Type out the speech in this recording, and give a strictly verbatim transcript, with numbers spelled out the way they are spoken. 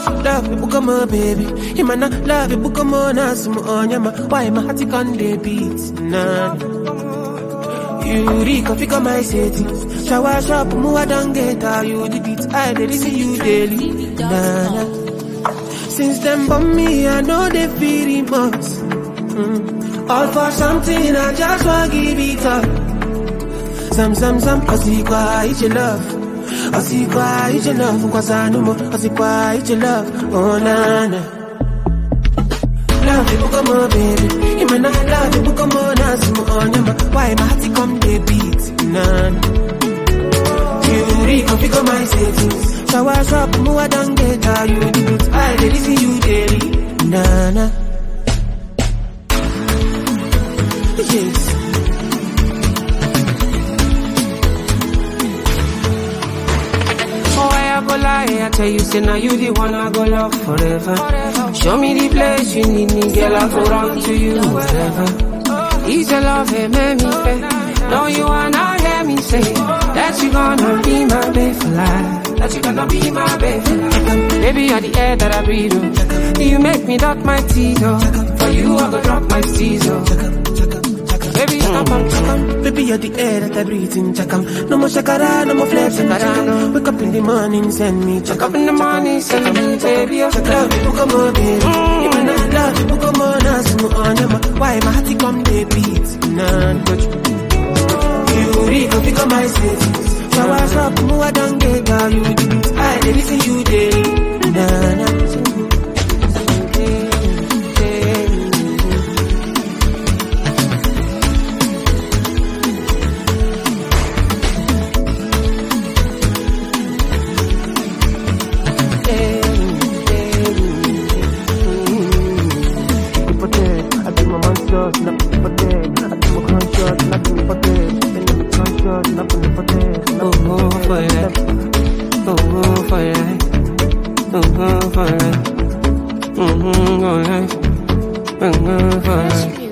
love me, book my baby. Him and I love you, book my nasum on yama. Why my heart can they beat? Nah. You reek of figure my settings. Shower shop, move don't get how you did it. I did see you daily. Nah. Since them bomb me, I know they feel remorse. Mm. All for something, I just want to give it up. Some, some, some, I see why it's your love. I see why it's your love. Cause I know more, I see why it's your love. Oh, na, na. Love you, book my baby. You may not love you, book my nasum on yama. Why my heart come they beat? Nah. You reconfigure my settings. Shower shop, move don't get how you do it. I did see you daily. Nah, nah. Yes. Oh, I go lie, I tell you, say now you the one I go love forever. forever. Show me the place you need me, girl, I go run to you, whatever. It's your love, hey, make me pay. No, you wanna hear me say that you gonna be my babe for life. That you gonna be my babe for life. Baby, you're the air that I breathe, oh. You make me dot my teeth, oh. For you, I go drop my steez, oh. Baby, mm. come, come. Baby, you're the air that I breathe in, chakam. No more shakara, no more flex, shakara, no. Wake up in the morning, send me, check up in the morning, send me, baby, oh. Love you, book more, baby. Mm. You may not love you, book more, nasu, on yama. Why my heart come, they beat, nah, touch. You reconfigure my settings. Shower shop, move don't get how you do it. I did listen you daily. Nah, nah. Mm-hmm, all right. Mm-hmm, all right.